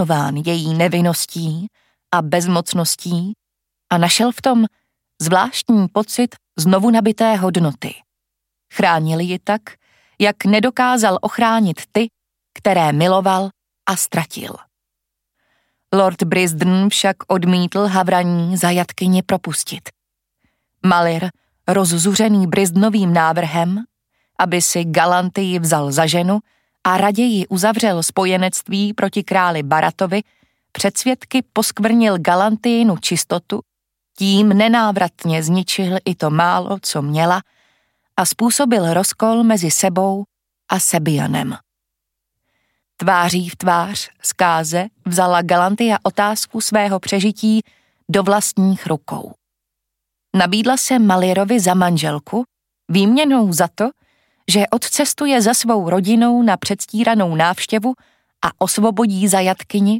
fascinován její nevinností a bezmocností a našel v tom zvláštní pocit znovu nabité hodnoty. Chránil ji tak, jak nedokázal ochránit ty, které miloval a ztratil. Lord Brisden však odmítl havraní zajatkyni propustit. Malir, rozzuřený Brisdenovým návrhem, aby si Galantii vzal za ženu a raději uzavřel spojenectví proti králi Baratovi, před svědky poskvrnil Galantiinu čistotu, tím nenávratně zničil i to málo, co měla, a způsobil rozkol mezi sebou a Sebianem. Tváří v tvář zkáze vzala Galantia otázku svého přežití do vlastních rukou. Nabídla se Malirovi za manželku, výměnou za to, že odcestuje za svou rodinou na předstíranou návštěvu a osvobodí zajatkyni